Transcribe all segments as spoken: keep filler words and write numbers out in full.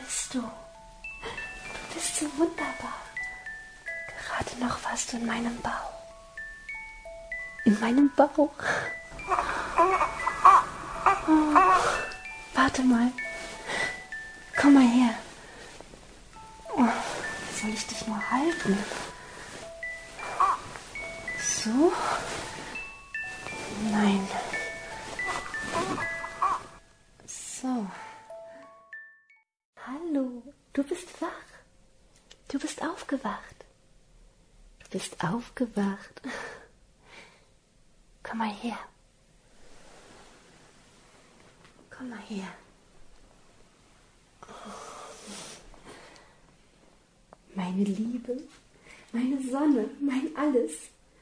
bist du? Du bist so wunderbar. Gerade noch warst du in meinem Bauch. In meinem Bauch. Oh, warte mal. Komm mal her. Oh, soll ich dich nur halten? So? Nein. So. Hallo, du bist wach. Du bist aufgewacht. Du bist aufgewacht. Komm mal her. Komm mal her. Meine Liebe, meine Sonne, mein Alles.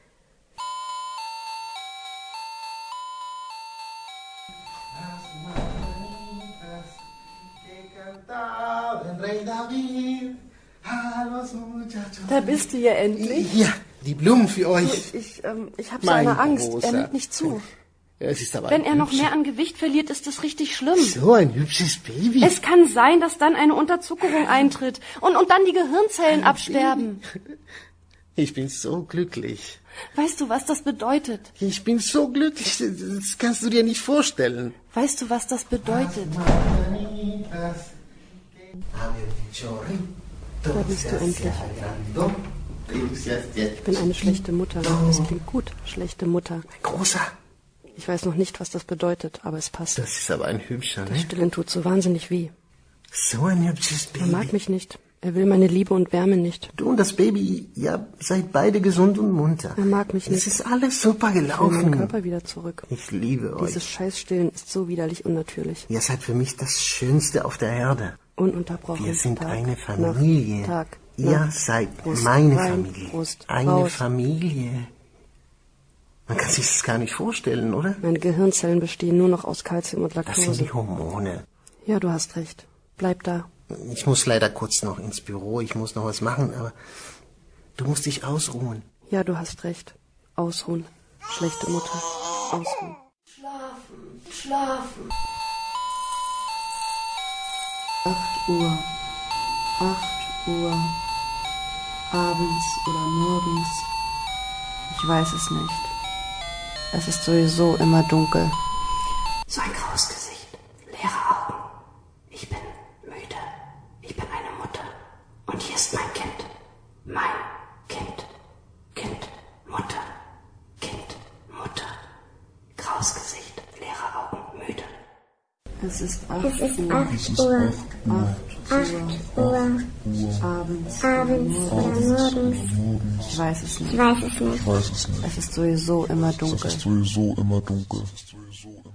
Da bist du ja endlich. Ja, die Blumen für euch. Ich, ich, ähm, ich habe so eine Angst. Großer. Er nimmt nicht zu. Ja, es ist aber Wenn ein er noch hübsches- mehr an Gewicht verliert, ist das richtig schlimm. So ein hübsches Baby. Es kann sein, dass dann eine Unterzuckerung eintritt und, und dann die Gehirnzellen absterben. Ich bin so glücklich. Weißt du, was das bedeutet? Ich bin so glücklich. Das kannst du dir nicht vorstellen. Weißt du, was das bedeutet? Da bist du endlich. Ich bin eine schlechte Mutter. Das klingt gut. Schlechte Mutter. Großer. Ich weiß noch nicht, was das bedeutet, aber es passt. Das ist aber ein hübscher, Das ne? Stillen tut so wahnsinnig weh. So ein hübsches Er Baby. mag mich nicht. Er will meine Liebe und Wärme nicht. Du und das Baby, ja, seid beide gesund und munter. Er mag mich nicht. Es ist alles super Ich will meinen gelaufen. Körper wieder zurück. Ich liebe euch. Dieses Scheißstillen ist so widerlich unnatürlich. Ihr seid für mich das Schönste auf der Erde. Ununterbrochen. Wir sind Tag, eine Familie. Nacht, Tag, Ihr Nacht. seid Brust meine rein, Familie. Brust eine raus. Familie. Man kann sich das gar nicht vorstellen, oder? Meine Gehirnzellen bestehen nur noch aus Kalzium und Das sind Laktose. die Hormone. Ja, du hast recht. Bleib da. Ich muss leider kurz noch ins Büro. Ich muss noch was machen, aber du musst dich ausruhen. Ja, du hast recht. Ausruhen. Schlechte Mutter. Ausruhen. Schlafen, schlafen. Acht Uhr. Acht Uhr. Abends oder morgens. Ich weiß es nicht. Es ist sowieso immer dunkel. So ein graues Gesicht, leere Augen. Ich bin müde. Ich bin eine Mutter. Und hier ist mein Kind. Mein Kind. Kind, Mutter. Kind, Mutter. Graues Gesicht, leere Augen, müde. Es ist acht Es ist Uhr. acht Uhr. Acht acht Uhr. Abends. Abends oder morgens. Ich weiß es Ich nicht. weiß es nicht. Ich weiß es nicht. Es ist sowieso immer Es dunkel. ist sowieso immer dunkel.